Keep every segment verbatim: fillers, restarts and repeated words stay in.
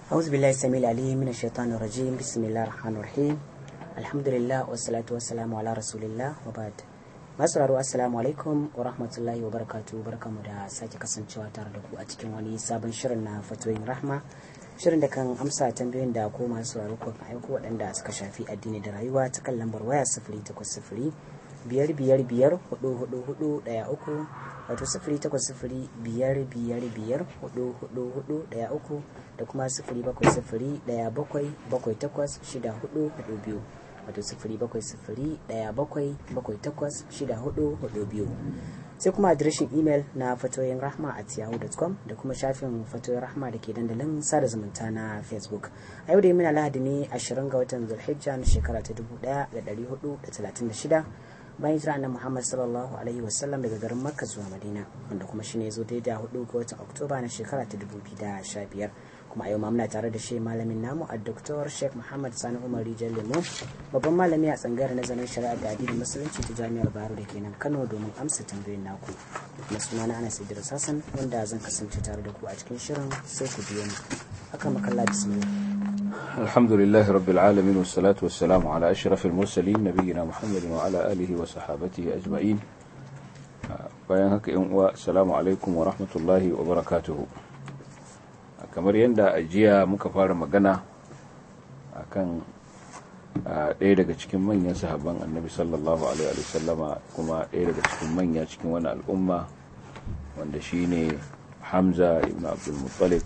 أعوذ بالله السميع العليم من الشيطان الرجيم بسم الله الرحمن الرحيم الحمد لله والصلاة والسلام على رسول الله وبعد. Masu assalamu alaikum wa rahmatullahi wa barakatuhu, barkamu da sake kasancewa tare da ku a cikin wani sabon shirin na fatoyin rahma, shirin da kan amsa tambayoyin da ko masu sauraro ko aiko waɗanda suka shafi addini da rayuwa ta kan lambar waya sifiri takwas sifiri biyar biyar biyar hudu hudu hudu ɗaya uku, wato sifiri takwas sifiri biyar biyar biyar hudu hudu hudu ɗaya uku da kuma sifiri bakwai sifiri ɗaya bakwai bakwai takwas shida hudu hudu biyu, wato sifiri bakwai sifiri ɗaya bakwai bakwai takwas shida hudu hudu biyu. Sai kuma adireshin imel na fatoyin rahma at yahoo dot com da kuma shafin fatoyin rahma da ke dandalin sada zumunta na Facebook. A yau da muna lahadi ne ashirin ga watan Zulhijja na shekara ta dubu ɗaya da ɗari hudu da talatin da shida bayan jira annabi Muhammad sallallahu alaihi wasallam daga garin Makka zuwa Madina, wanda kuma shine zo daidai hudu ga watan Oktoba na shekara ta dubu biyu da sha biyar. Kuma a yau ma muna tare da shi malamin namu a Doktor Sheikh Muhammad Sani Umar Rijal Lemo, babban malami a tsangayar nazarin shari'a da addinin musulunci ta Jami'ar Bayero da ke nan Kano, domin amsa tambayoyin naku. Kuma sunana Anas Idris Hassan, wanda zan kasance tare da ku a cikin shirin, sai ku biyo ni. Haka makalla bismillah. Alhamdulillahi rabbil alamin wassalatu wassalamu ala ashrafil mursalin nabiyina Muhammadin wa ala alihi wa sahbihi ajma'in. Bayan haka yan uwa, assalamu alaikum wa rahmatullahi wa barakatuhu. Kamar yadda a jiya muka fara magana akan ɗaya daga cikin manyan sahabban annabi sallallahu alaihi wa sallama, kuma ɗaya daga cikin manya cikin wani al'umma, wanda shine Hamza ibn Abdul Muttalib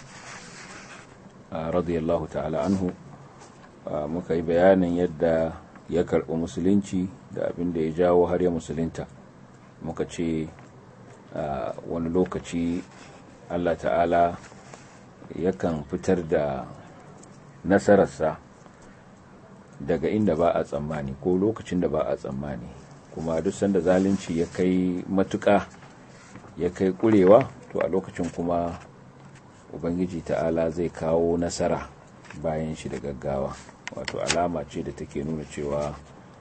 radiyallahu ta'ala anhu. Muka yi bayanin yadda ya karɓi musulunci da abin da ya jawo har ya musulunta. Muka ce wani lokaci Allah ta'ala yakan fitar da nasararsa daga inda ba a tsammani ko lokacin da ba a tsammani, kuma duk sanda zalunci ya kai matuƙa ya kai ƙurewa, to a lokacin kuma ubangiji ta'ala zai kawo nasara bayan shi da gaggawa. Wato alama ce da take nuna cewa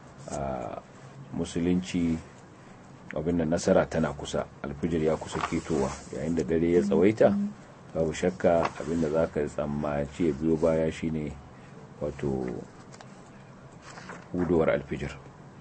musulunci abin da nasara tana kusa, alfijir ya kusa ketowa. Yayin da dare ya tsawaita, babu shakka abinda za ka tsammaci ya biyo baya shine wato hudowar alfijir.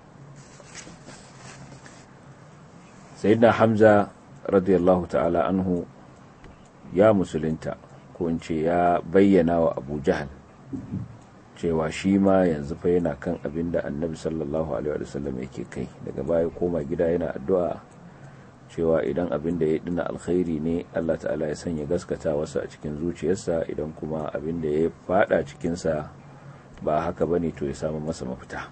Sayyidina Hamza radiyallahu ta'ala anhu ya musulunta, ko in ce ya bayyana wa Abu Jahal cewa shi ma yanzu fa yana kan abinda Annabi sallallahu alaihi wasallam yake kai. Daga baya koma gida yana addu'a cewa idan abin da ya dina alkhairi ne, Allah ta'ala ya sanya gaskata wasu a cikin zuciyarsa, idan kuma abin da ya fada cikinsa ba haka bane, to ya samu masa mafita.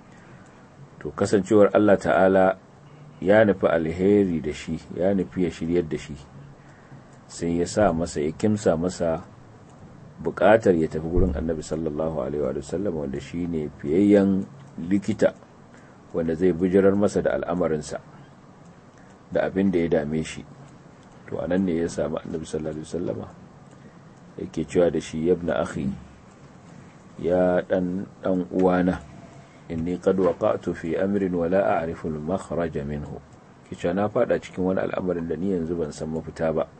To kasancewar Allah ta'ala ya nufi alheri da shi, ya nufi ya shiryar da shi, sai ya sa masa, ya kimsa masa buƙatar ya tafi gurin Annabi sallallahu alaihi wa sallam, wanda shine fiyayyen likita wanda zai bijirar masa da al'amarinsa da abin da ya dame shi. To anan ne ya samu Annabi sallallahu alaihi wasallama yake cewa da shi, yabna akhi, ya dan dan uwana, inni qad waqa'tu fi amrin wa la a'rifu al-makhraj minhu, kice na fada cikin wani al'amarin da ni yanzu ban san mafita ba.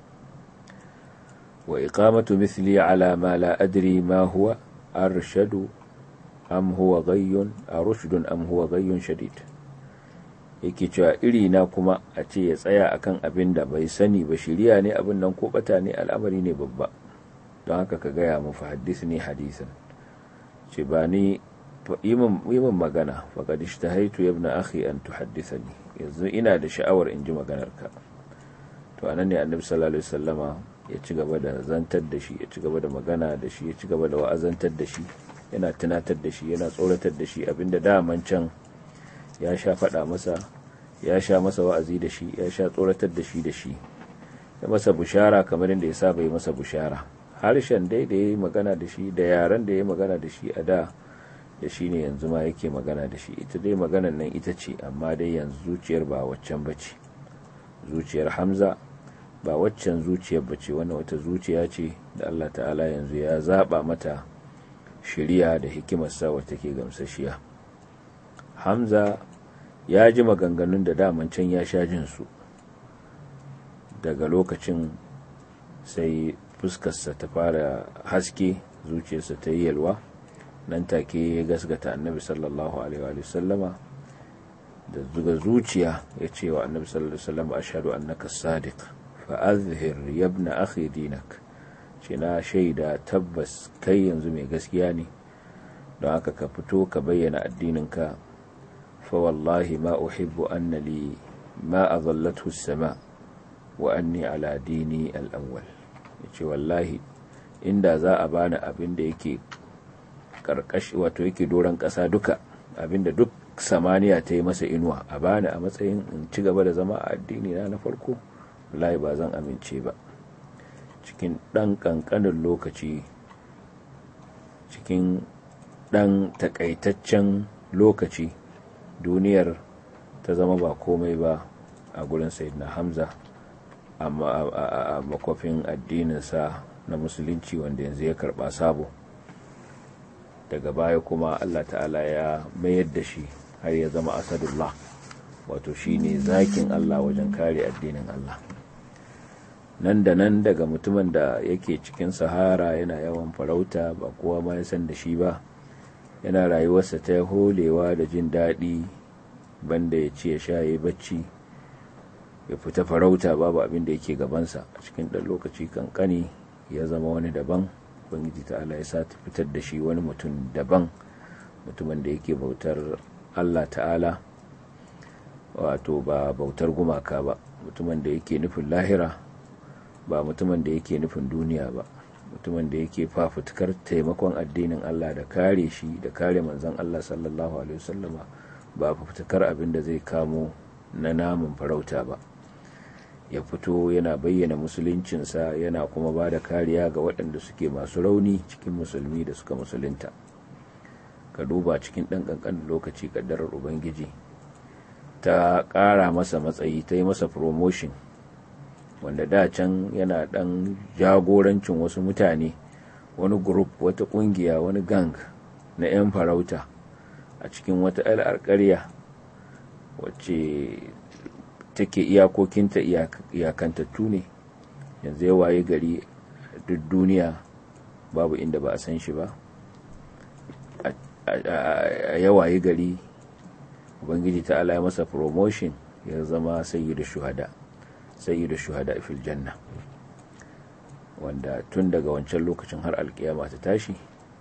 Wa iqamatu mithli ala ma la adri ma huwa arshadu am huwa ghayyun arushdun am huwa ghayyun shadid. Yake cewa iri na kuma a ce ya tsaya akan abin da bai sani ba, shiriya ne abin nan ko bata ne, al'amari ne babba. Don haka ka gaya mu, fa hadithni hadisan, ce ba ni yi min magana. faqad ishtahaytu ya ibn akhi an tuhaddithani, yanzu ina da sha'awar in ji maganarka. To anan ne Annabi sallallahu alaihi wasallama ya ci gaba da zantar da shi, ya ci gaba da magana da shi, ya ci gaba da wa'azantar da shi, yana tunatar da shi, yana tsoratar da shi abinda daman can ya sha faɗa masa, ya sha masa wa'azi da shi, ya sha tsoratar da shi da shi, ya masa bushara kamar yadda ya saba yi masa bushara. Harshen dai da ya yi magana da shi, da yaren da ya yi magana da shi a da, da shi ne yanzu ma yake magana da shi. Ita dai maganan nan ita ce, amma dai yanzu zuciyar ba waccan bace. Zuciyar Hamza ba waccan zuciyar bace, wannan wata zuciya ce da Allah ta'ala yanzu ya zaba mata shiriya da hikimarsa wacce take gamsashiya. Hamza ya ji maganganun da daman can ya sha jin su, daga lokacin sai fuskarsa ta fara haske, zuciyarsa ta yi yalwa. Nan take ya gasgata annabi sallallahu alaihi wa sallama da zuga zuciya ya ce wa annabi sallallahu alaihi wa sallam ashhadu annaka sadiq fa azhir ya ibn akhi dinak, ce na shaida tabbas kai yanzu mai gaskiya ne, don haka ka fito ka bayyana addininka. fa wallahi ma uhibbu anna li ma adallathu as-sama wa anni ala dini al-awwal, yace wallahi inda za a bani abin da yake karkashi wato yake doran kasa duka, abinda duk samaniya ta yi masa inuwa, a bani a matsayin in ci gaba da zama a addini na na farko, wallahi ba zan amince ba. Cikin dan kankanin lokaci, cikin dan takaitaccen lokaci, duniyar ta zama ba komai ba a gurin sayyidina Hamza, amma a makofin addininsa na musulunci wanda yanzu ya karba sabo. Daga baya kuma Allah ta'ala ya mayar da shi har ya zama asadullah, wato shine zakin Allah wajen kare addinin Allah. Nan da nan daga mutumin da yake cikin sahara yana yawan farauta, ba kowa ma ya san da shi ba, yana rayuwarsa ta holewa da jin daɗi, banda ya ci ya sha ya bacci, ya fita farauta, babu abin da yake gabansa. A cikin ɗan lokaci kankani ya zama wani daban. Ubangiji ta'ala ya sa ta fitar da shi wani mutum daban, mutumin da yake bautar Allah ta'ala, wato ba bautar gumaka ba, mutumin da yake nufin lahira, ba mutumin da yake nufin duniya ba, mutumin da yake fafutukar taimakon addinin Allah da kare shi da kare manzon Allah sallallahu alaihi wasallama, ba fafutukar abin da zai kamo na namun farauta ba. Ya fito yana bayyana musuluncinsa, yana kuma ba da kariya ga waɗanda suke masu rauni cikin musulmi da suka musulunta. Ka duba cikin ɗan ƙanƙanin lokaci ƙaddarar Ubangiji ta ƙara masa matsayi, ta yi masa promotion, wanda da can yana ɗan jagorancin wasu mutane, wani group, wata ƙungiya, wani gang na 'yan farauta a cikin wata al'arƙarya wacce take iyakokinta iyakantattu ne. Yanzu ya waye gari duk duniya babu inda ba a san shi ba. A ya waye gari Ubangiji ta'ala ya masa promotion, ya zama sayyidu shuhada, sayyidu shuhada fil janna, wanda tun daga wancan lokacin har alkiyama ta tashi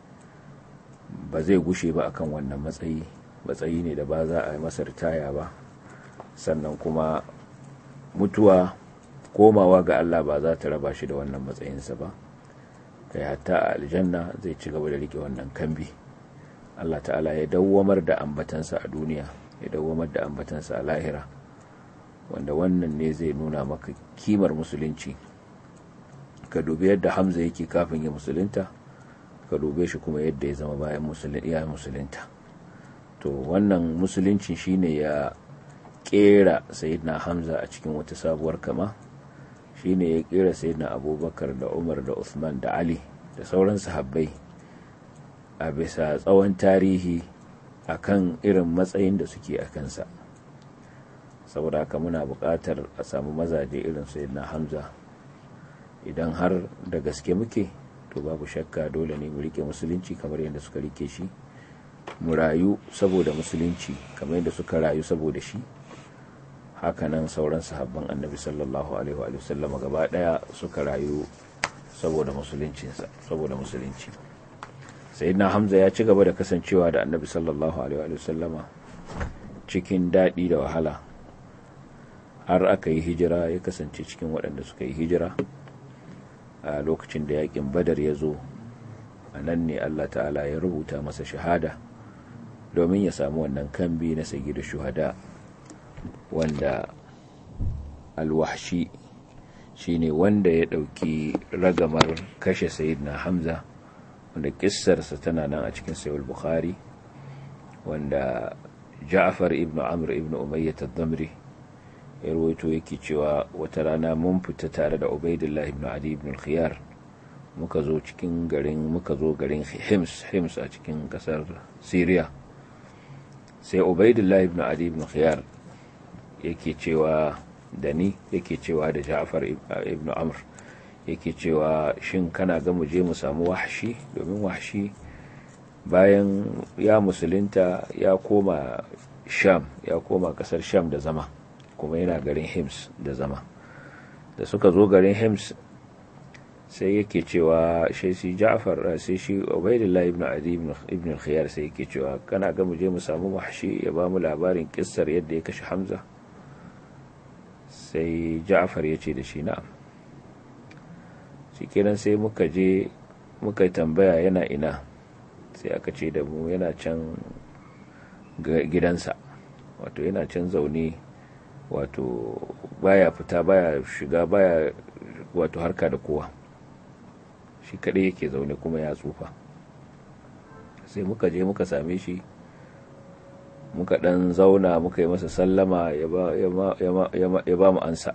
ba zai gushe ba akan wannan matsayi. Matsayi ne da ba za a yi masa ritaya ba, sannan kuma mutuwa, komawa ga Allah ba za ta raba shi da wannan matsayinsa ba, kai hatta a aljanna zai ci gaba da rike wannan kambi. Allah ta'ala ya dawwamar da ambatansa a duniya, ya dawwamar da ambatansa a lahira, wanda wannan ne zai nuna maka kimar musulunci. Ka dubi yadda Hamza yake kafin ya musulunta, ka dube shi kuma yadda ya zama bayan musulunta. To wannan musulunci shine ya kera sayyidina Hamza a cikin wata sabuwar kama, shine ya kera sayyidina Abubakar da Umar da Uthman da Ali da sauran sahabbai a bisa tsawon tarihi akan irin matsayin da suke a kansa. Saboda haka muna buƙatar a samu mazaje irin sayyidina Hamza. Idan har da gaske muke, to babu shakka dole ne mu rike musulunci kamar yadda suka rike shi, mu rayu saboda musulunci kamar yadda suka rayu saboda shi. Hakanan sauran sahabban annabi sallallahu alaihi wa sallam gaba daya suka rayu saboda musuluncinsa, saboda musulunci. Sayyidina Hamza ya ci gaba da kasancewa da annabi sallallahu alaihi wa sallama cikin dadi da wahala, har aka yi hijira, ya kasance cikin waɗanda suka yi hijira a lokacin da yakin Badar ya zo. A nan ne Allah ta'ala ya rubuta masa shahada domin ya samu wannan kambi na sayyidu shuhada, wanda Al-Wahshi shine wanda ya dauki ragamar kashe sayyidina Hamza, wanda kissarsa tana nan a cikin Sahih Bukhari, wanda Ja'far ibn Amr ibn Umayyah ad-Damri ya rawaito yake cewa wata rana mun fita tare da Ubaydullah ibn Ali ibn al-Khiyar, muka zo cikin garin muka zo garin Hims Hims a cikin kasar Syria. Sai Ubaydullah ibn Ali ibn Khiyar yake cewa da ni, yake cewa da Ja'far ibn Amr, yake cewa shin kana ga mu je mu samu Wahshi, domin Wahshi bayan ya musulunta ya koma Sham, ya koma kasar Sham da zama, kuma yana garin Hims da zama. Da suka zo garin Hims sai yake cewa shi shi Ja'far sai shi Ubaydullah ibn Adi ibn al-Khiyar sai yake cewa kana ga mu je mu samu Wahshi ya ba mu labarin kissar yadda ya kashe Hamza. Sai Ja'far ya ce da shi na'am. Shikenan sai muka je muka tambaya yana ina, sai aka ce da mu yana can gidansa, wato yana can zaune, wato baya fita baya shiga baya wato harka da kowa, shi kadai yake zaune kuma ya tsufa. Sai muka je muka same shi, muka dan zauna muka yi masa sallama, ya ba ya ba mu ansa.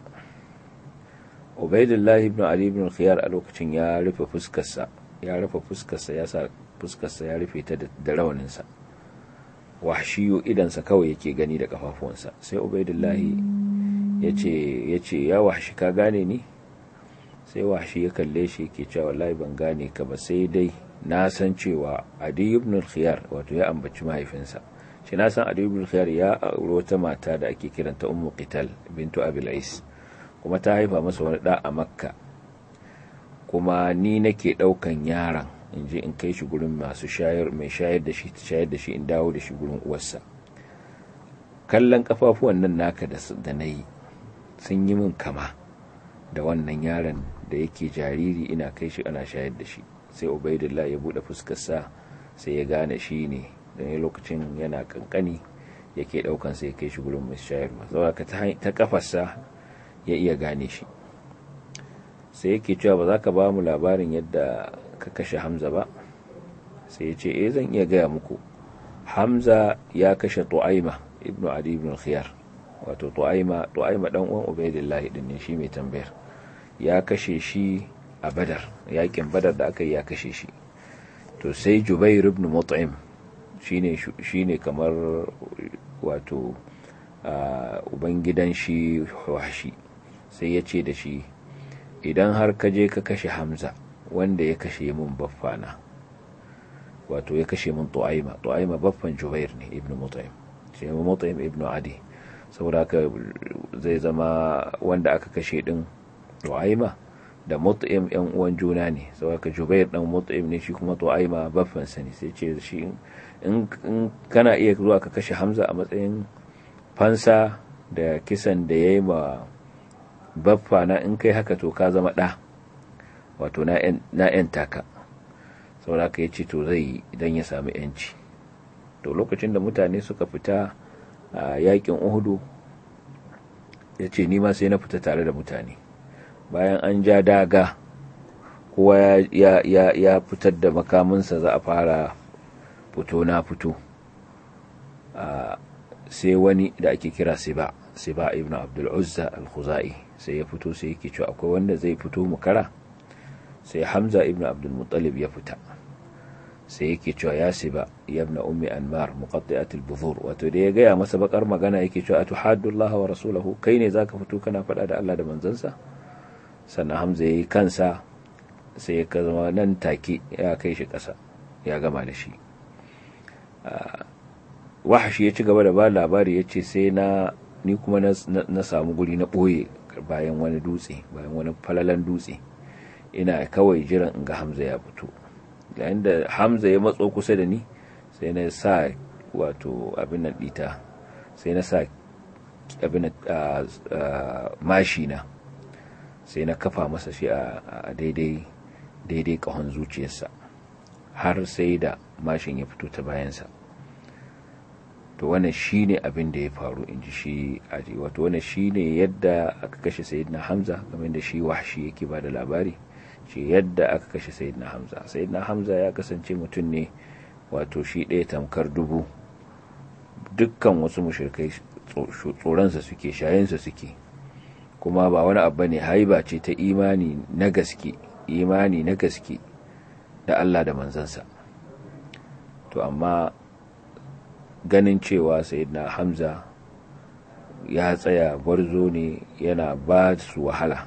Ubaydullah ibn Ali ibn Khiyar a lokacin ya rufe fuskarsa, ya rufe fuskarsa ya sa fuskarsa ya rufe ta da rawaninsa. Wahshiyu idansa kawai yake gani da kafafuwansa. Sai Ubaydullah yace yace ya Wahshi ka gane ni? Sai Wahshi ya kalle shi yake cewa wallahi ban gane ka ba, sai dai na san cewa Adi ibn Khiyar, wato ya ambaci mahaifinsa, shi na san Adi ibn Khiyar ya aure wata mata da ake kiranta Ummu Qital bintu Abil Ais, kuma ta haifa masa wani da a Makka, kuma ni nake daukan yaron in je in kai shi gurin masu shayar mai shayar da shi shayar da shi in dawo da shi gurin uwarsa. Kallon kafafuwan nan naka da da nayi sun yi min kama da wannan yaron da yake jariri ina kai shi ana shayar da shi. Sai Ubaydullah ya bude fuskar sa sai ya gane shi ne, dan lokacin yana kankani yake daukan sai ya kai shi gurin mai shayarwa, saboda ta kafarsa ya iya gane shi. Sai yake cewa ba za ka ba mu labarin yadda ka kashe Hamza ba? Sai ya ce eh zan iya gaya muku. Hamza ya kashe Tu'aima ibn Adi ibn Khiyar, wato Tu'aima Tu'aima dan uwan Ubaydullah din ne shi mai tambayar. Ya kashe shi a Badar, yakin Badar da aka yi ya kashe shi. To sai Jubair ibn Mut'im shine shine kamar wato ubangidan shi Wahshi, sai ya ce da shi idan har ka je ka kashe Hamza wanda ya kashe mun baffana, wato ya kashe mun Tu'aima, Tu'aima baffan Jubair ne ibn Mut'im, shi Mut'im ibn Adi, saboda haka zai zama wanda aka kashe din Tu'aima da Mut'im yan uwan juna ne, saboda haka Jubair dan Mut'im ne, shi kuma Tu'aima baffan sa ne. Sai ce shi in kana iya zuwa ka kashe Hamza a matsayin fansa da kisan da yayi ma baffana, in kai haka to ka zama da, wato na ‘yan taka, saboda ka yi ce to zai idan ya sami ‘yanci. To lokacin da mutane suka fita a yakin Uhudu, ya ce nima sai na fita tare da mutane. Bayan an ja daga, kowa ya, ya, ya fitar da makaminsa za a fara fito na fito, sai wani da ake kira Siba, Siba ibn Abdul Uzza al-Khuzai, sai ya fito sai yake cewa akwai wanda zai fito mu kara. Sai Hamza ibn Abdul Muttalib ya fita, sai yake cewa ya Siba ya ibn ummi Anmar muqatti'atul buzur, wato da ya gaya masa bakar magana yake cewa atuhaddu Allah wa rasulahu, kai ne zaka fito kana faɗa da Allah da manzansa? Sannan Hamza yayi kansa sai ya zama nan take ya kai shi ƙasa, ya gama da shi. Wahshi ya ci gaba da ba labari, ya ce sai na ni kuma na, na samu guri na ɓoye bayan wani dutse, bayan wani falalan dutse, ina kawai jiran in ga Hamza ya fito. Yayin da Hamza ya matso kusa da ni, sai na sa wato abin nan dita, sai na sa abin mashi na, sai na kafa masa shi a daidai daidai kahon zuciyarsa, har sai da mashin ya fito ta bayansa. To wannan shine abin da ya faru, in ji shi aji, wato wannan shine yadda aka kashe Sayyidina Hamza, kamar da shi Wahshi yake ba da labari, shi yadda aka kashe Sayyidina Hamza. Sayyidina Hamza ya kasance mutum ne wato shi ɗaya tamkar dubu, dukkan wasu mushrikai tsoronsa suke, shayensa suke, kuma ba wani abu ne, haiba ce ta imani na gaske, imani na gaske da Allah da manzansa. To amma ganin cewa Sayyidina Hamza ya tsaya gwarzo ne, yana ba su wahala,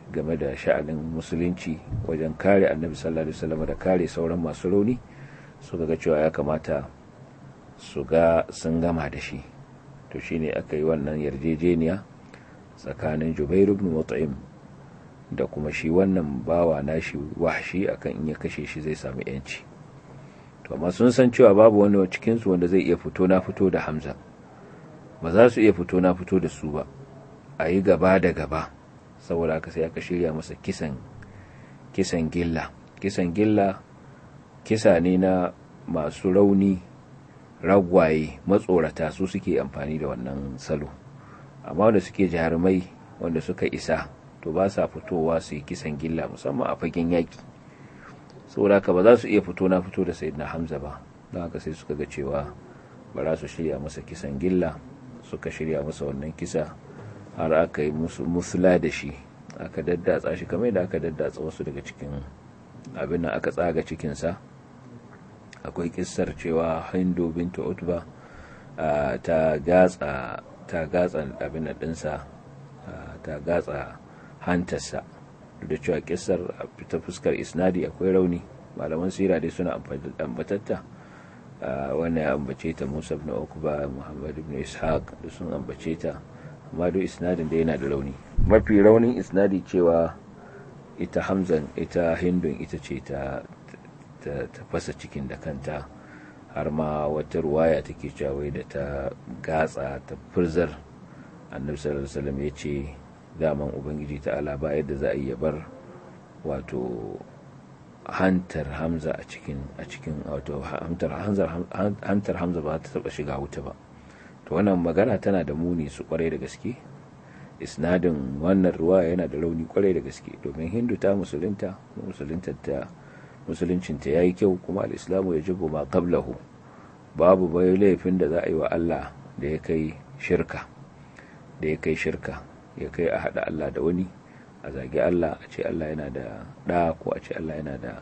game da sha'anin musulunci wajen kare annabi sallallahu alaihi wasallam da kare sauran masu rauni suka ga cewa ya kamata su ga sun gama da shi. To shine aka yi wannan yarjejeniya tsakanin Jubair ibn Mut'im da kuma shi wannan bawa nashi Wahshi akan in ya kashe shi zai samu yanci. To amma sun san cewa babu wani cikin su wanda zai iya fito na fito da Hamza, ba za su iya fito na fito da su ba a yi gaba da gaba, saboda haka sai aka shirya masa kisan kisan gilla. Kisan gilla kisa ne na masu rauni, ragwaye, matsorata, su suke amfani da wannan salo, amma wanda suke jarumai wanda suka isa to ba sa fitowa su yi kisan gilla musamman a fagen yaki, saboda haka ba za su iya fito na fito da sayyidina Hamza ba. don haka sai suka ga cewa ba za su shirya masa kisan gilla, suka shirya masa wannan kisa har aka yi musu musula da shi, aka daddatsa shi kamar da aka daddatsa wasu daga cikin abin nan, aka tsaga cikinsa. Akwai kissar cewa Hindu bintu Utba ta gatsa ta gatsa abin nan dinsa, ta gatsa hantarsa, da cewa kissar ta fuskar isnadi akwai rauni, malaman sira dai suna ambatatta. wannan ya ambace ta Musa ibn Uqba, Muhammad ibn Ishaq da sun ambace ta, amma duk isnadin da yana da rauni. Mafi raunin isnadi cewa ita Hamzan, ita Hindun ita ce ta ta fasa cikin da kanta, har ma wata ruwaya take cewa da ta gatsa ta furzar. Annabi sallallahu alaihi wasallam ya ce daman ubangiji ta'ala ba yadda za a yi bar wato hantar Hamza a cikin a cikin wato hantar Hamza hantar Hamza ba ta taba shiga wuta ba. To wannan magana tana da muni su kwarai da gaske. Isnadin wannan ruwaya yana da rauni kwarai da gaske, domin Hindu ta musulunta, musulunta ta musuluncinta yayi kyau, kuma al-islamu yajibu ma qablahu. Babu bai laifin da za a yi wa Allah da ya kai shirka, da ya kai shirka, ya kai a hada Allah da wani, a zagi Allah, a ce Allah yana da ɗa, ko a ce Allah yana da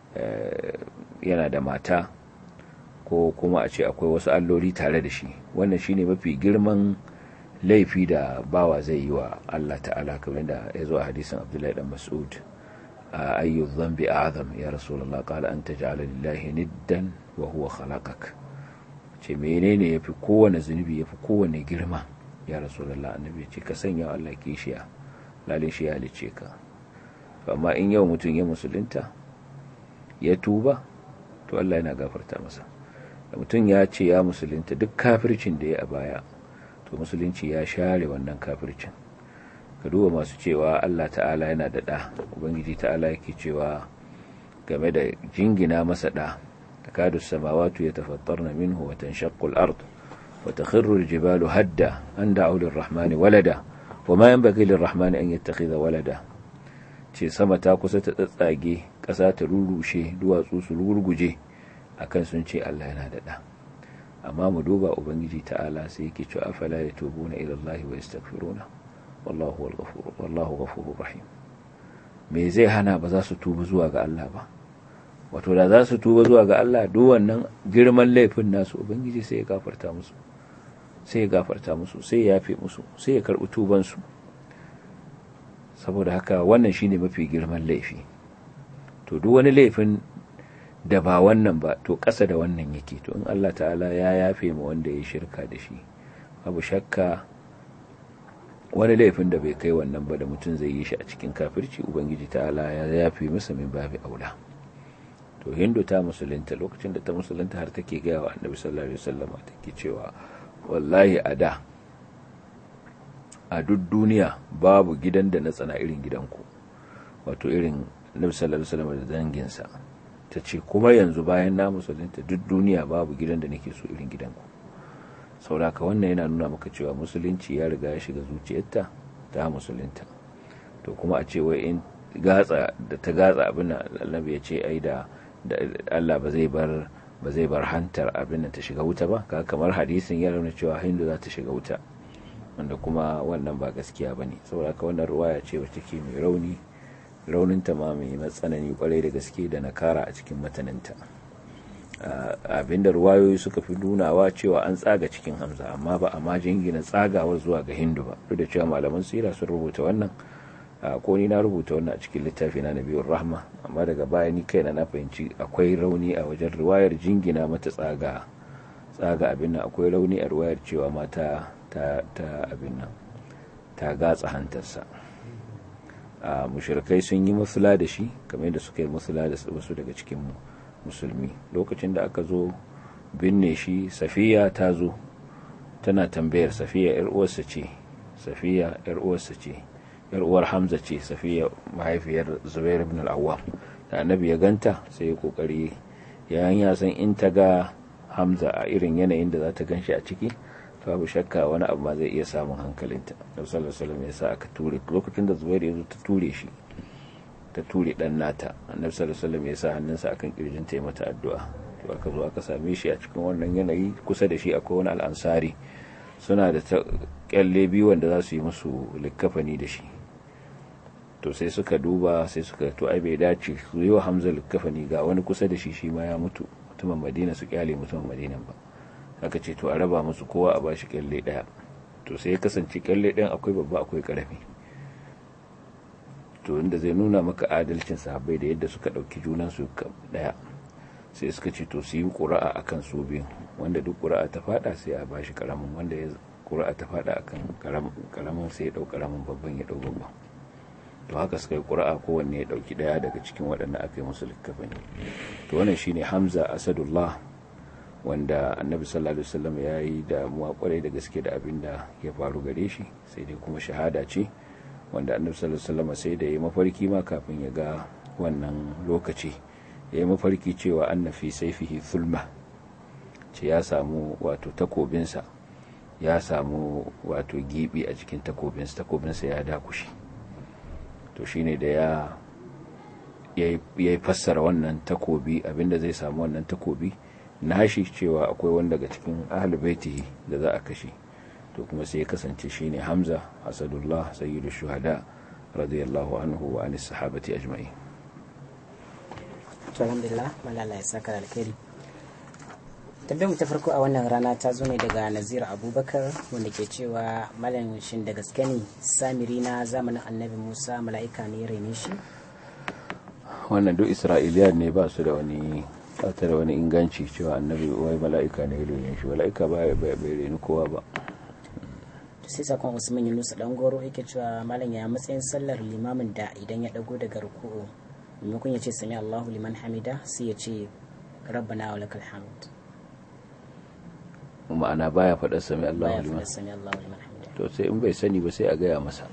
yana da mata, ko kuma a ce akwai wasu alloli tare da shi. Wannan shine mafi girman laifi da bawa zai yi wa Allah ta'ala, kamar da ya zo a hadisin Abdullahi dan Mas'ud, ayyu dhanbi a'zam ya rasulullah, qala an taj'ala lillahi niddan wa huwa khalaqak. Ce menene yafi kowane zunubi, yafi kowane girma ya rasulullah? Annabi ce ka sanya Allah kishiya, lalin shi ya halice ka. Amma in yau mutum ya musulunta ya tuba, to Allah yana gafarta masa. Da mutum ya ce ya musulunta, duk kafircin da ya a baya, to musulunci ya share wannan kafircin. Ka duba masu cewa Allah ta'ala yana da ɗa, ubangiji ta'ala yake cewa game da jingina masa ɗa, takadu samawati yatafattarna minhu wa tanshaqqu al-ard wa takhirru al-jibalu hadda an da'u lir-rahmani walada wa ma yanbaghi lir-rahmani an yattakhidha walada. Ce sama ta kusa ta tsatsage, ƙasa ta rurushe, duwatsu su rurguje akan sun ce Allah yana da ɗa. Amma mu duba ubangiji ta'ala sai yake cewa afala yatubuna ila Allah wa yastaghfiruna wallahu al-ghafur wallahu ghafurur rahim. Me zai hana ba za su tuba zuwa ga Allah ba? Wato da za su tuba zuwa ga Allah, duk wannan girman laifin nasu ubangiji sai ya gafarta musu, sai ya gafarta musu, sai ya yafe musu, sai ya karbi tuban su. Saboda haka wannan shine mafi girman laifi. To duk wani laifin da ba wannan ba, to ƙasa da wannan yake. To in Allah ta'ala ya yafe ma wanda ya shirka da shi, babu shakka wani laifin da bai kai wannan ba da mutum zai yi shi a cikin kafirci, ubangiji ta'ala ya yafe masa min babi aula. To Hindu ta musulunta, lokacin da ta musulunta har take gaya wa annabi sallallahu alaihi wasallam, take cewa wallahi a da a duk duniya babu gidan da na tsana irin gidanku, wato irin annabi sallallahu alaihi wasallam da danginsa. Ta ce kuma yanzu bayan na musulunta duk duniya babu gidan da nake so irin gidanku. Saboda wannan yana nuna maka cewa musulunci ya riga ya shiga zuciyarta, ta musulunta. To kuma a ce wai in gatsa da ta gatsa abin da annabi ya ce ai da Allah ba zai bar ba zai bar hantar abin da ta shiga wuta ba, kaga kamar hadisin ya nuna cewa Hindu za ta shiga wuta, wanda kuma wannan ba gaskiya bane. Saboda haka wannan ruwaya ce wacce take mai rauni, rauninta ma mai matsanani kwarai da gaske da nakara a cikin mataninta. Abinda ruwayoyi suka fi nunawa cewa an tsaga cikin Hamza, amma ba a ma jingina tsagawar zuwa ga Hindu ba, duk da cewa malaman sira sun rubuta wannan ko ni na rubuta wannan a cikin littafi na Nabiyur Rahma, amma daga baya ni kaina na fahimci akwai rauni a wajen riwayar jingina mata tsaga tsaga abin nan, akwai rauni a riwayar cewa mata ta ta abin nan ta gatsa hantarsa. a mushrikai sun yi musula da shi kamar yadda suka yi musula da wasu daga cikin musulmi. Lokacin da aka zo binne shi, Safiya ta zo tana tambayar, Safiya yar uwarsa ce, Safiya yar uwarsa ce, yar uwar Hamza ce, Safiya mahaifiyar Zubair ibn al-Awwam. Da annabi ya ganta sai ya kokari yayin ya san in ta ga Hamza a irin yanayin da za ta ganshi a ciki, babu shakka wani abu ma zai iya samun hankalinta. Nabi sallallahu alaihi wasallam ya sa aka ture, lokacin da Zubair ya zo ta ture shi, ta ture dan nata, Annabi sallallahu alaihi wasallam ya sa hannunsa akan kirjinta ya mata addu'a. To aka zo aka same shi a cikin wannan yanayi, kusa da shi akwai wani al'ansari suna da kyalle biyu wanda za su yi musu likkafani da shi. To sai suka duba sai suka to ai bai dace su yi wa Hamza likkafani ga wani kusa da shi shi ma ya mutu, mutumin Madina, su kyale mutumin Madina ba. Aka ce to a raba musu kowa a bashi kyalle daya. To sai ya kasance kyalle ɗayan akwai babba akwai karami. To inda zai nuna maka adalcin sahabbai da yadda suka dauki junan su daya, sai suka ce to su yi qura'a akan su biyu, wanda duk qura'a ta fada sai a bashi karamin, wanda ya qura'a ta fada akan karamin karamin sai ya dau karamin, babban ya dau babban. To haka suka yi qura'a, kowanne ya dauki daya daga cikin waɗannan aka yi musu likkafani. To wannan shine Hamza Asadullah, wanda Annabi sallallahu alaihi wasallam ya yi damuwa kwarai da gaske da abin da ya faru gare shi, sai dai kuma shahada ce wanda Annabi sallallahu alaihi wasallam sai da ya mafarki ma kafin ya ga wannan lokaci, ya yi mafarki cewa annafi sayfihi thulma, ce ya samu wato takobinsa ya samu wato gibi a cikin takobinsa, takobinsa ya dakushi. To shine da ya ya fassara wannan takobi, abinda zai samu wannan takobi nashi, cewa akwai wanda daga cikin ahlul baitihi da za a kashe. To kuma sai ya kasance shine Hamza Asadullah sayyidu shuhada radiyallahu anhu wa anis sahabati ajma'in. To alhamdulillah, malala ya saka alkhairi. Tambayar mu ta farko a wannan rana ta zo ne daga Nazir Abubakar, wanda ke cewa malam shin da gaske ne Samiri na zamanin Annabi Musa mala'ika ne ya raine shi? Wannan duk Isra'iliya ne, ba su da wani ta da wani inganci cewa annabi wai mala'ika ne ya shi. Mala'ika ba ya bai reni kowa ba. Sai sakon Usman Yunus dan goro yake cewa malam ya matsayin sallar limamin da idan ya dago daga ruku'u maimakon ya ce sami Allahu liman hamida sai ya ce rabbana wa lakal hamd, ma'ana baya faɗa sami Allahu liman hamida. To sai in bai sani ba sai a gaya masa,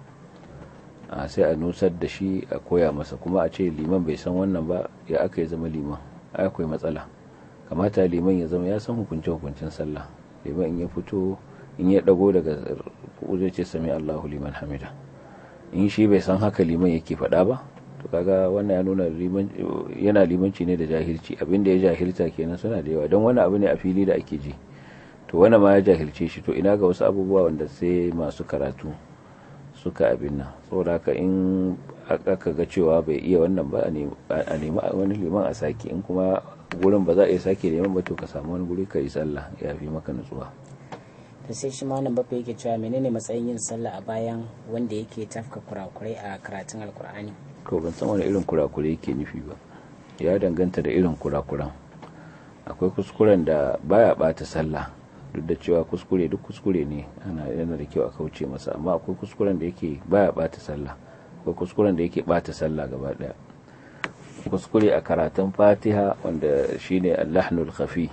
a sai a nusar da shi, a koya masa. Kuma a ce liman bai san wannan ba, ya aka yi zama liman, akwai matsala. Kamata liman ya zama ya san hukunce-hukuncin sallah. Liman in ya fito, in ya dago daga zai ce sami Allahu liman hamida. In shi bai san haka liman yake faɗa ba, to kaga wannan ya nuna yana limanci ne da jahilci. Abinda ya jahilta kenan suna da yawa, don wani abu ne a fili da ake ji. To wannan ma ya jahilce shi, to ina ga wasu abubuwa wanda sai masu karatu suka abin nan. Saboda haka in aka ga cewa bai iya wannan ba, a nemi wani liman a sake. In kuma gurin ba za a iya sake neman ba, to ka samu wani guri ka yi sallah, ya fi maka nutsuwa. Da sai shi ma nan bafa yake cewa menene matsayin yin sallah a bayan wanda yake tafka kurakurai a karatun alkur'ani? To ban san wani irin kurakurai yake nufi ba, ya danganta da irin kurakuran. Akwai kuskuren da baya bata sallah, duk da cewa kuskure duk kuskure ne, ana yana da kyau a kauce masa, amma akwai kuskuren da yake baya bata sallah, akwai kuskuren da yake bata sallah gaba daya. Kuskure a karatun Fatiha wanda shine al-lahnul khafi,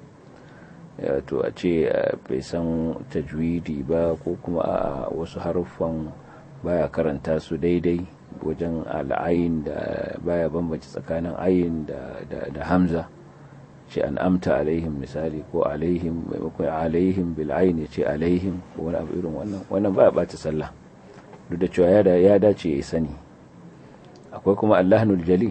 to a ce bai san tajwidi ba, ko kuma a wasu haruffan baya karanta su daidai, wajen al'ayin da baya bambanci tsakanin ayin da da hamza, ce an amta alaihim misali, ko alaihim maimakon alaihim bil ayn ya ce alaihim, ko wani abu irin wannan. Wannan baya bata sallah, duk da cewa ya dace ya sani. Akwai kuma allahnul jali,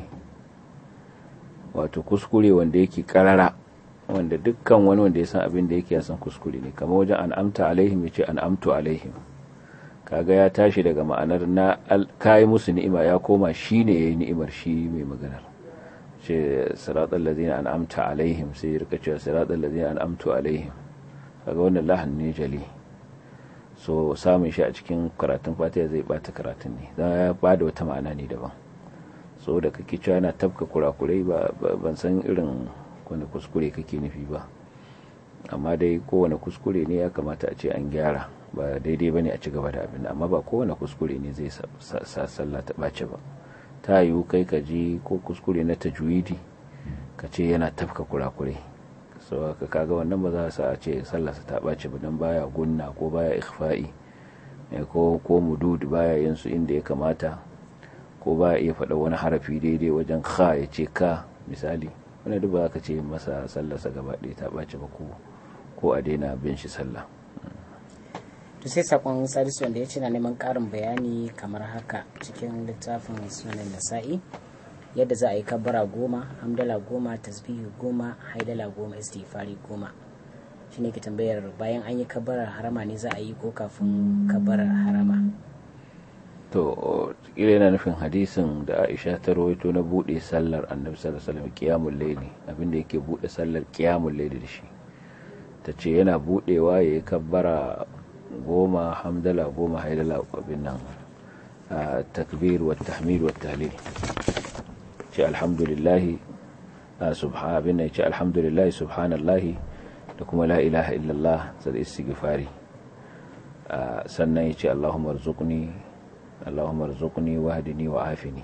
wato kuskure wanda yake karara, wanda dukkan wani wanda ya san abin da yake ya san kuskure ne. Kamar wajen an amta alaihim ya ce an amtu alaihim, kaga ya tashi daga ma'anar na kai musu ni'ima, ya koma shi ne yayi ni'imar, shi mai maganar. Ce siratal ladina an'amta alaihim, sai ya rika cewa siratal ladina an'amtu alaihim, kaga wannan lahan ne jali. so samun shi a cikin karatun fatiha zai bata karatun ne, za ya bada wata ma'ana ne daban. So da kake cewa yana tafka kurakurai ba ban san irin wani kuskure kake nufi ba, amma dai kowane kuskure ne ya kamata a ce an gyara, ba daidai bane a ci gaba da abin, amma ba kowane kuskure ne zai sa sallah ta bace ba. Ta yiwu kai ka ji ko kuskure na tajwidi ka ce yana tafka kurakurai, so ka kaga wannan ba za sa a ce sallah ta bace ba, dan baya gunna ko baya ikhfa'i ko ko mudud baya yin su inda ya kamata, ko baya iya faɗa wani harafi daidai wajen kha ya ce ka misali, wani duk ba ka ce masa sallarsa gaba ɗaya ta bace ba ko ko a daina bin shi sallah. To sai sakon Salisu wanda ya ce na neman ƙarin bayani kamar haka cikin littafin Sunan Nasa'i, yadda za a yi kabbara goma, hamdala goma, tasbihu goma, haidala goma, istighfari goma. Shine ke tambayar bayan an yi kabbarar harama ne za a yi ko kafin kabbarar harama? To kila yana nufin hadisin da Aisha ta rawaito na bude sallar Annabi sallallahu alaihi wasallam qiyamul layli, abinda yake bude sallar qiyamul layli da shi. Tace yana budewa yayi kabbara goma, hamdala goma, haidala abin nan takbir wa tahmid wa tahlil. Ce alhamdulillah subhanallahi, ce alhamdulillah subhanallahi da kuma la ilaha illallah sai istighfari. Sannan yace Allahumma arzuqni Allahumma arzuqni wahdini wa afini.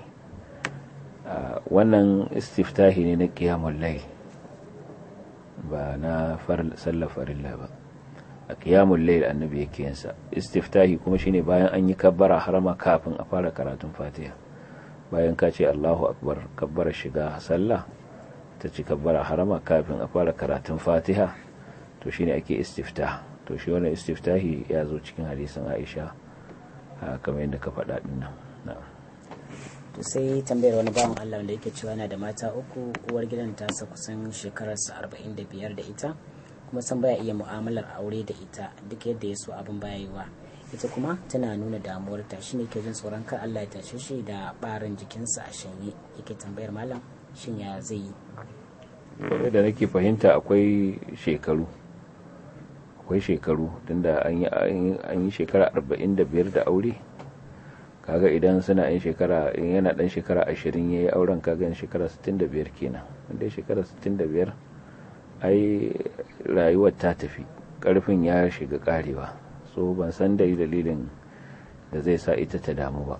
Wannan istiftahi ne na qiyamul layl ba na sallar farilla ba. A qiyamul layl annabi yake yin sa. Istiftahi kuma shine bayan an yi kabbara harama kafin a fara karatun Fatiha. Bayan ka ce Allahu akbar, kabbara shiga sallah ta ci kabbara harama kafin a fara karatun Fatiha, to shine ake istiftah. To shi wannan istiftahi ya zo cikin hadisin Aisha kamar yadda ka faɗa ɗin nan. To sai tambayar wani bawan Allah wanda yake cewa yana da mata uku, uwar gidan tasa kusan shekararsa arba'in da biyar da ita, kuma san baya iya mu'amalar aure da ita duk yadda ya so abin baya yiwa. Ita kuma tana nuna damuwarta, shine ke jin tsoron kar Allah ya tashe shi da ɓarin jikinsa a shanye. Yake tambayar malam shin ya zai yi? Da nake fahimta akwai shekaru akwai shekaru tunda an yi shekara arba'in da biyar da aure, kaga idan suna yin shekara in yana dan shekara ashirin yayi auren, kaga yin shekara sittin da biyar kenan. Wanda shekara sittin da biyar ai rayuwar ta tafi, karfin ya shiga karewa. So ban san da dalilin da zai sa ita ta damu ba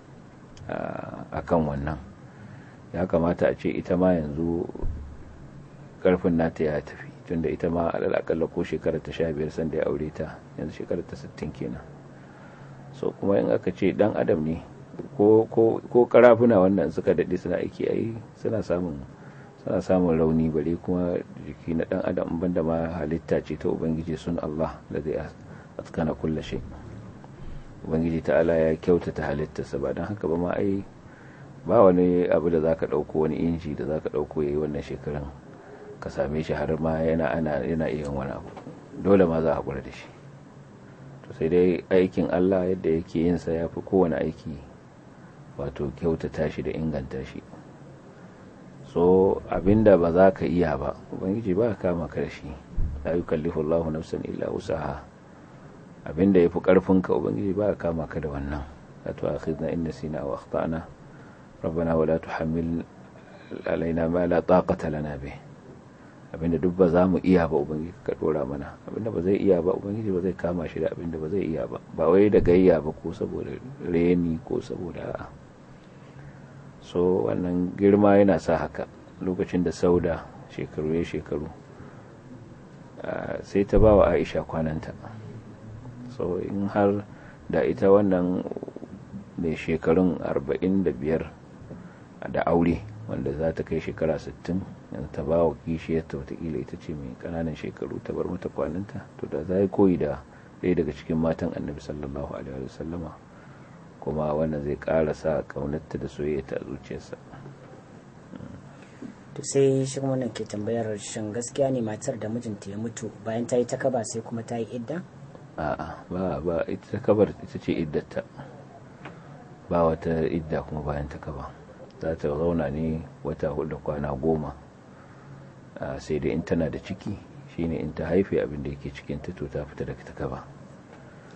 akan wannan. Ya kamata a ce ita ma yanzu karfin nata ya tafi, tunda ita ma alal ko shekarar ta sha biyar sanda ya aure ta, yanzu shekarar ta sittin kenan. So kuma in aka ce dan adam ne ko ko ko karafuna wannan suka dade suna aiki ai suna samun suna samun rauni, bare kuma jiki na dan adam banda ma halitta ce ta ubangiji sun Allah da zai askana kullu shay. Ubangiji ta'ala ya kyautata halittarsa, ba dan haka ba ma ai ba wani abu da zaka dauko, wani inji da zaka dauko yayi wannan shekaran ka same shi har ma yana ana yana iya wani abu, dole ma za a hakura da shi. To sai dai aikin Allah yadda yake yin sa yafi kowane aiki wato kyautata shi da inganta shi. So abinda ba za ka iya ba ubangiji ba kama ka da shi, la yukallifu Allahu nafsan illa wusaha. Abinda yafi karfin ka ubangiji ba kama ka da wannan. la tu'akhidna in nasina aw akhtana rabbana wa la tuhammil alaina ma la taqata lana bih. Abinda duk ba za mu iya ba ubangiji ka dora mana, abinda ba zai iya ba ubangiji ba zai kama shi da abinda ba zai iya ba, ba wai da gayya ba ko saboda reni ko saboda a'a. So wannan girma yana sa haka. Lokacin da Sauda shekaru ya shekaru sai ta ba wa Aisha kwananta. So in har da ita wannan mai shekarun arba'in da biyar da aure wanda za ta kai shekara sittin, yanzu ta ba wa kishiyarta watakila ita ce mai kananan shekaru ta bar mata kwananta, to da za yi koyi da ɗaya daga cikin matan annabi sallallahu alaihi wa sallama, kuma wannan zai ƙara sa ƙaunarta da soyayyata a zuciyarsa. To sai shi wannan ke tambayar shin gaskiya ne matar da mijinta ya mutu bayan ta yi takaba sai kuma ta yi idda? A'a, ba ba ita takabar ita ce iddarta, ba wata idda kuma bayan takaba. Za ta zauna ne wata hudu kwana goma, sai dai in tana da ciki shine in ta haife abin da yake cikin ta to ta fita daga takaba.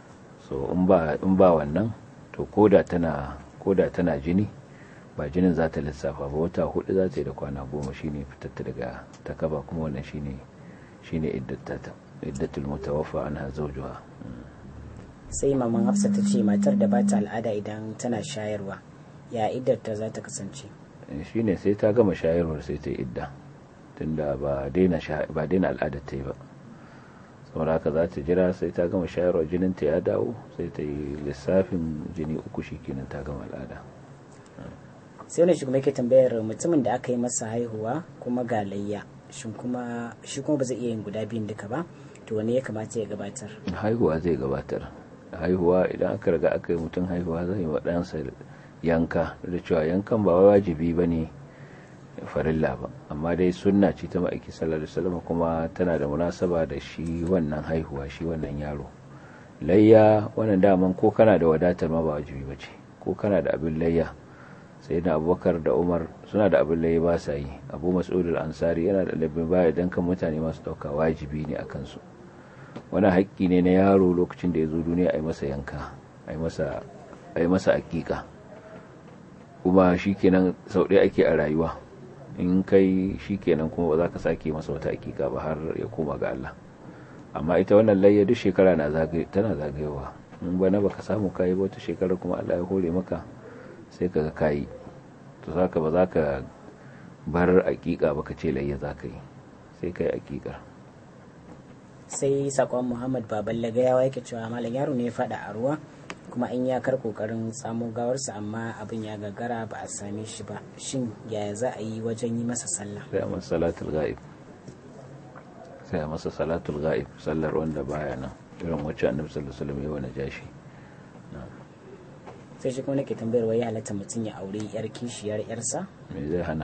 so in ba in ba wannan to koda tana koda tana jini ba jinin za ta lissafa ba, wata hudu za ta yi da kwana goma shine fitatta daga takaba, kuma wannan shine shine iddata iddatul mutawaffa anha zawjuha. Sai maman Hafsa ta ce matar da ba ta al'ada idan tana shayarwa ya iddarta za ta kasance? Shine sai ta gama shayarwar sai ta yi idda, tunda ba daina ba daina al'adar ta yi ba, saboda haka za ta jira sai ta gama shayarwa jinin ta ya dawo sai ta yi lissafin jini uku shikenan ta gama al'ada. Sai wani shi kuma yake tambayar mutumin da aka yi masa haihuwa kuma ga layya, shin kuma shi kuma ba zai iya yin guda biyun duka ba, to wani ya kamata ya gabatar? Haihuwa zai gabatar. Haihuwa idan aka riga aka yi mutum haihuwa zai yi wa ɗansa yanka, da cewa yankan ba wajibi ba ne farilla ba, amma dai sunna ce ta ma'aiki sallallahu alaihi wasallam, kuma tana da munasaba da shi wannan haihuwa, shi wannan yaro. Layya wannan daman ko kana da wadatar ma ba wajibi ba ce, ko kana da abin layya. Sai na Abubakar da Umar suna da abin layya ba sa yi. Abu Mas'ud al-Ansari yana da labin baya dan kan mutane masu dauka wajibi ne akan su. Wani haƙƙi ne na yaro lokacin da ya zo duniya a yi masa yanka, a yi masa a yi masa aƙiƙa, kuma shikenan sau ɗaya ake a rayuwa, in kai shikenan kuma ba za ka sake masa wata aƙiƙa ba har ya koma ga Allah. Amma ita wannan layya duk shekara na zagaye tana zagayowa, in bana baka samu kayi ba wata shekara kuma Allah ya hore maka sai ka ga kayi, to zaka ba za ka bar aƙiƙa ba ka ce layya za ka yi, sai ka yi aƙiƙar. Sai sakon Muhammad Baballe Gayawa yake cewa malam yaro ne ya fada a ruwa kuma in ya kar kokarin tsamo gawarsa amma abin ya gagara ba a same shi ba, shin yaya za a yi wajen yi masa sallah? Sai a masa salatul ghaib, sai a masa salatul ghaib, sallar wanda baya nan, irin wacce Annabi sallallahu alaihi wasallam ya wani jashi. Sai shi kuma nake tambayar wai halatta mutum ya aure yar kishiyar yarsa? Me zai hana?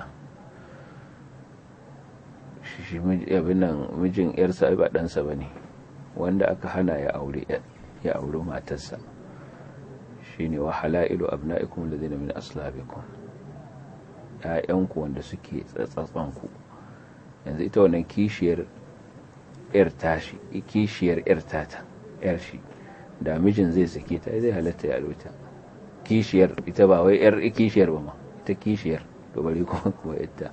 Shi abin nan mijin yarsa ba ɗansa ba ne, wanda aka hana ya aure ya aure matarsa shine wa halailu abna'ikum alladhina min aslabikum, ƴaƴanku wanda suke tsatsanku. Yanzu ita wannan kishiyar yar tashi, kishiyar yar tata, yar shi da mijin zai sake ta zai halatta ya aure ta. Kishiyar ita ba wai yar kishiyar ba ma, ita kishiyar to bari kuma kuwa ita.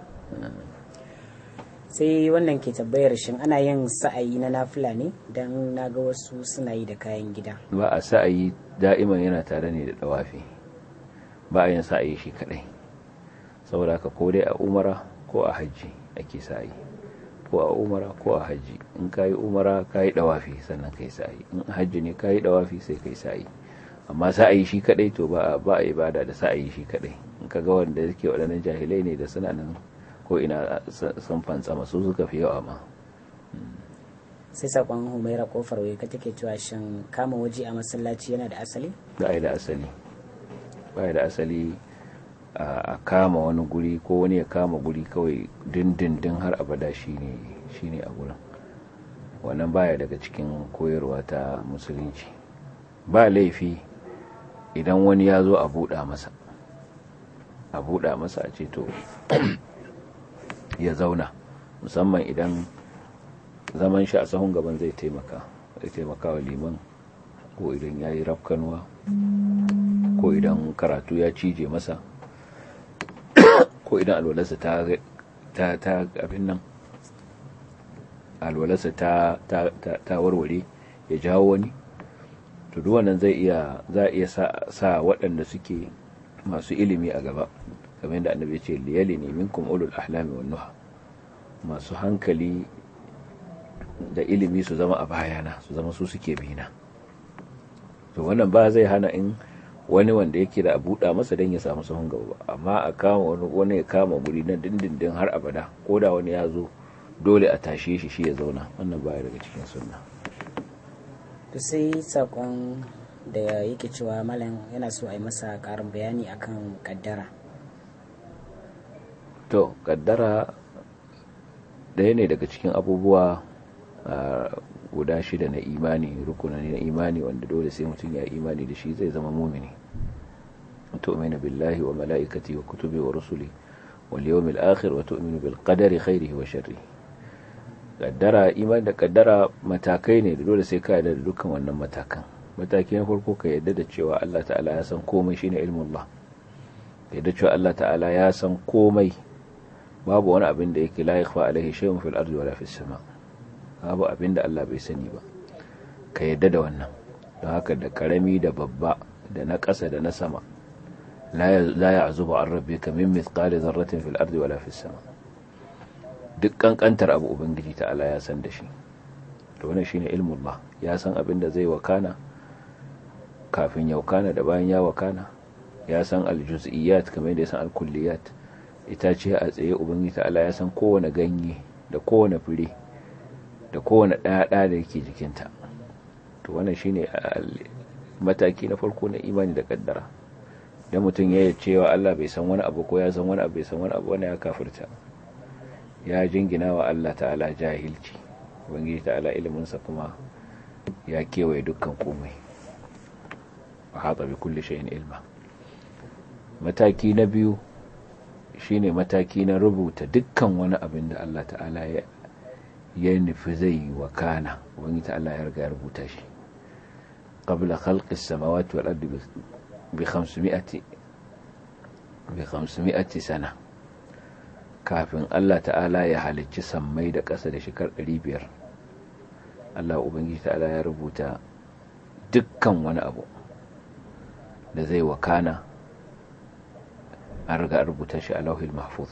Sai wannan ke tabbayar shin ana yin sa'ayi na nafila ne, dan naga wasu suna yi da kayan gida? Ba a sa'ayi da'iman yana tare ne da dawafi, ba a yin sa'ayi shi kadai, saboda ka ko dai a umara ko a hajji ake sa'ayi, ko a umara ko a hajji. In kayi umara kayi dawafi sannan kai sa'ayi, in hajji ne kayi dawafi sai kai sa'ayi. Amma sa'ayi shi kadai to ba ba a ibada da sa'ayi shi kadai. In kaga wanda yake wadannan jahilai ne da suna nan ko ina sun fantsa masu suka fi yawa ma. Sai sakon Humaira Kofar wai ka take cewa shin kama waje a masallaci yana da asali? Ba da asali, ba da asali a kama wani guri ko wani ya kama guri kawai dindindin har abada shine shine a gurin. Wannan baya daga cikin koyarwa ta musulunci. Ba laifi idan wani ya zo a buɗa masa a buɗa masa a ce to ya zauna, musamman idan zaman shi a sahun gaban zai taimaka zai taimaka wa liman, ko idan ya yi rafkanuwa, ko idan karatu ya cije masa, ko idan alwalarsa ta ta ta abin nan alwalarsa ta ta ta warware ya jawo wani, to duk wannan zai iya za iya sa, sa waɗanda suke masu ilimi a gaba, kamar yadda annabi ya ce liyali ne minkum ulul ahlami wan nuha, masu hankali da ilimi su zama a bayana, su zama su suke bina. To wannan ba zai hana in wani wanda yake da a buɗa masa don ya samu sahun gaba, amma a kama wani wani ya kama guri na dindindin har abada, ko da wani ya zo dole a tashe shi shi ya zauna, wannan baya daga cikin sunna. To sai sakon da yake cewa malam yana so a yi masa ƙarin bayani akan kaddara. To kaddara ɗaya ne daga cikin abubuwa guda shida na imani, rukunani na imani wanda dole sai mutum ya imani da shi zai zama mumini. tu'minu billahi wa mala'ikati wa kutubi wa rusuli wal yawmil akhir wa tu'minu bil qadari khairihi wa sharrihi. Kaddara, imani da kaddara matakai ne da dole sai ka yarda da dukkan wannan matakan. mataki na farko ka yadda da cewa Allah ta'ala ya san komai, shine ilmullah. Ka yadda cewa Allah ta'ala ya san komai, babu wani abin da yake la yakhfa alaihi shay'un fil ardi wala fis sama, babu abin da Allah bai sani ba. Ka yadda da wannan. Don haka da karami da babba da na ƙasa da na sama la ya'zubu an rabbika min mithqali dharratin fil ardi wala fis sama. Duk kankantar abu ubangiji ta'ala ya san da shi. To wannan shine ilmullah. Ya san abin da zai wakana kafin ya wakana da bayan ya wakana. Ya san aljuz'iyat kamar yadda ya san alkulliyat. Ita ce a tsaye ubangiji ta'ala ya san kowane ganye da kowane fure da kowane ɗaya da yake jikinta. To wannan shine mataki na farko na imani da kaddara. Idan mutum ya yi cewa Allah bai san wani abu ko ya san wani abu bai san wani abu, wannan ya kafirta, ya jingina wa Allah ta'ala jahilci. Ubangiji ta'ala iliminsa kuma ya kewaye dukkan komai, wa hata bi kulli shay'in ilma. Mataki na biyu shine mataki na rubuta dukkan wani abin da Allah ta'ala ya ya nufi zai wakana. Ubangiji ta'ala ya riga ya rubuta shi qabla khalqis samawati wal ardi bi khamsimi'ati bi khamsimi'ati sana, kafin Allah ta'ala ya halicci sammai da ƙasa da shekar ɗari biyar. Allah Ubangiji ta'ala ya rubuta dukkan wani abu da zai wakana, an riga rubuta shi a lauhil mahfuz.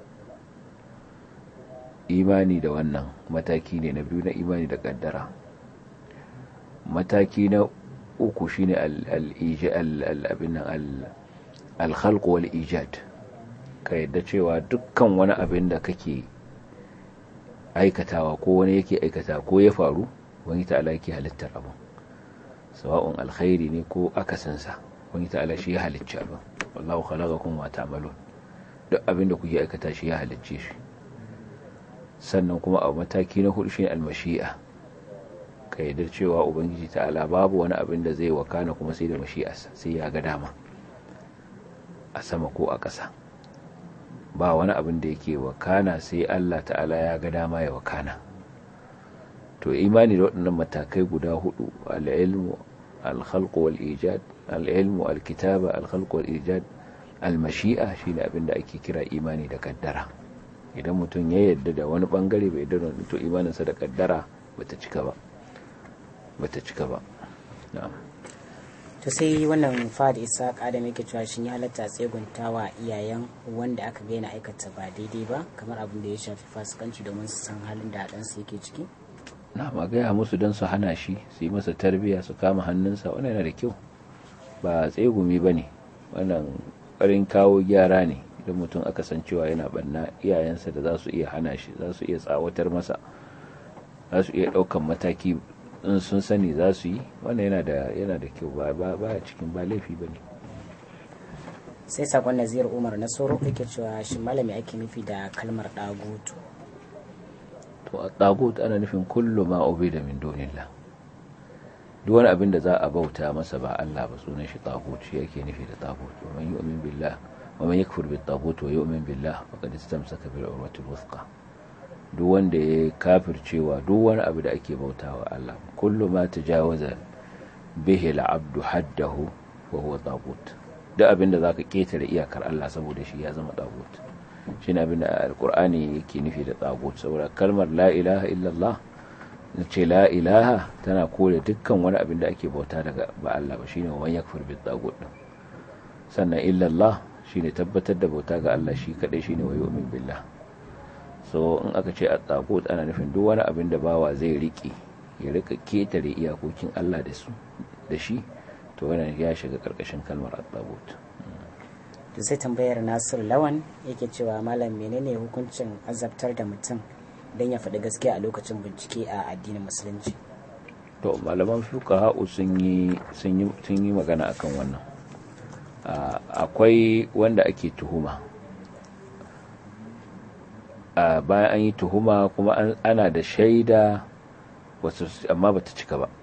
Imani da wannan mataki ne na biyu na imani da kaddara. Mataki na uku shine al-khalq wal ijad. Ka yadda cewa dukkan wani abin da kake aikatawa ko wani yake aikata ko ya faru, wani ta'ala yake halittar abu, sawa'un alkhairi ne ko akasinsa, wani ta'ala shi ya halicci abu. wallahu khalaqakum wa ta'malun. Duk abin da kuke aikata shi ya halicce shi. Sannan kuma a mataki na hudu shine al-mashi'a. Ka yadda cewa ubangiji ta'ala babu wani abin da zai wakana kuma sai da mashi'arsa, sai ya ga dama, a sama ko a ƙasa. Ba wani abin da yake wakana sai Allah ta'ala ya ga dama ya wakana. To imani da waɗannan matakai guda hudu, al-ilmu, al-khalq wal ijad, al-ilmu, al-kitaba, al-khalq wal ijad, al-mashi'a, shine abin da ake kira imani da kaddara. Idan mutum ya yarda da wani bangare bai yarda da, to imaninsa da kaddara bata cika ba bata cika ba na'am. To sai wannan Fahad Isa Adam yake cewa shin ya halatta tseguntawa iyayen wanda aka ga yana aikata ba daidai ba, kamar abin da ya shafi fasikanci, domin su san halin da ɗansu yake ciki? Na magaya musu don su hana shi, su yi masa tarbiyya, su kama hannunsa. Wannan yana da kyau, ba tsegumi ba ne, wannan ƙarin kawo gyara ne. Idan mutum aka san cewa yana banna, iyayensa da za su iya hana shi, za su iya tsawatar masa, za su iya ɗaukan mataki in sun sani za su yi, wannan yana da yana da kyau, ba ba cikin ba laifi bane. Sai sakon Nazir Umar na Soro yake cewa shi malami ake nufi da kalmar dagutu? To a dagut ana nufin kullu ma ubida min dunillah. Duk wani abin da za a bauta masa ba Allah ba, sunan shi dagut, shi yake nufi da dagut. Wa man yu'min billah wa man yakfur bit dagut wa yu'min billah faqad istamsaka bil urwatil wuthqa. Duk wanda ya kafircewa duk wani abu da ake bautawa Allah, kullu ma tajawaza bihi al-abdu haddahu wa huwa tagut. Duk abinda zaka ketare iyakar Allah saboda shi ya zama tagut. Shine abinda alqur'ani yake nufi da tagut. Saboda kalmar la ilaha illallah, nace la ilaha tana kore dukkan wani abin da ake bauta daga ba Allah ba, shine wa yakfur bit tagut. Sannan illallah shine tabbatar da bauta ga Allah shi kadai, shine wa yu'min billah. So in aka ce at-tagut ana nufin duk wani abin da bawa zai riƙe ya rika ketare iyakokin Allah da su da shi, to wannan ya shiga karkashin kalmar at-tagut. To sai tambayar Nasir Lawan yake cewa malam menene hukuncin azabtar da mutum dan ya faɗi gaskiya a lokacin bincike a addinin musulunci? To malaman fuqaha sun yi sun yi sun yi magana akan wannan. Akwai wanda ake tuhuma, a bayan an yi tuhuma kuma ana da shaida wasu amma bata cika ba,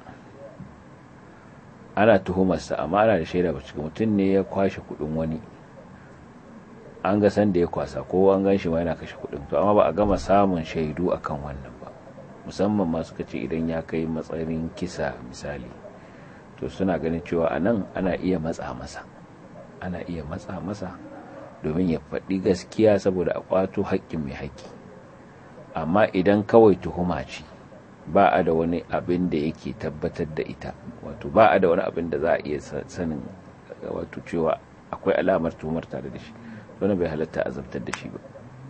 ana tuhumarsa amma ana da shaida bata cika. Mutum ne ya kwashe kudin wani, an ga san da ya kwasa ko an gan shi ma yana kashe kudin, to amma ba a gama samun shaidu akan wannan ba. Musamman ma suka ce idan ya kai matsayin kisa misali, to suna ganin cewa a nan ana iya matsa masa ana iya matsa masa domin ya faɗi gaskiya saboda a ƙwato haƙƙin mai haƙƙi. Amma idan kawai tuhuma ce ba a da wani abin da yake tabbatar da ita, wato ba a da wani abin da za a iya sanin wato cewa akwai alamar tuhumar tare da shi, wani bai halatta azabtar da shi ba.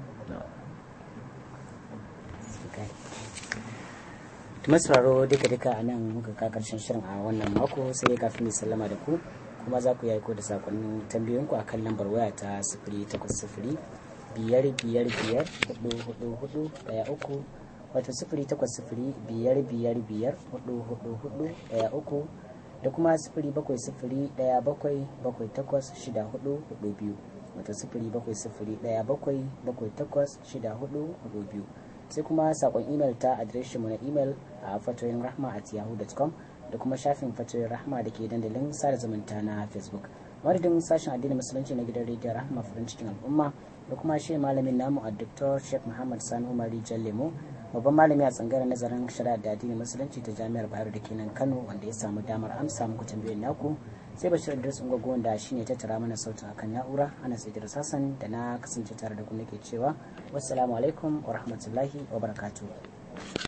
masararo duka-duka a nan muka ka karshen shirin a wannan mako, sai kafin mai sallama da ku kuma za ku yi aiko da sakonnin tambayoyinku a kan lambar waya ta sifiri takwas sifiri biyar biyar biyar hudu hudu hudu daya uku, wato sifiri takwas sifiri biyar biyar biyar hudu hudu hudu daya uku, da kuma sifiri bakwai sifiri daya bakwai bakwai takwas shida hudu hudu biyu, wato sifiri bakwai sifiri daya bakwai bakwai takwas shida hudu hudu biyu. sai kuma sakon imel ta adireshinmu na imel a fatoyin rahma at yahoo dot com da kuma shafin fatoyin rahma da ke dandalin sada zumunta na facebook. madadin sashen addinin musulunci na gidan rediyon rahma farin cikin al'umma da kuma shi malamin namu a Doctor Sheikh Muhammad Sani Umar Jallemo, babban malami a tsangaren nazarin shari'a da addinin musulunci ta jami'ar Bayero da ke nan Kano, wanda ya samu damar amsa muku tambayoyin naku. sai Bashir Idris Ungogo wanda shine tattara mana sautin akan na'ura. ana sai da Hassan da na kasance tare da ku nake cewa wassalamu alaikum wa rahmatullahi wa barakatuh.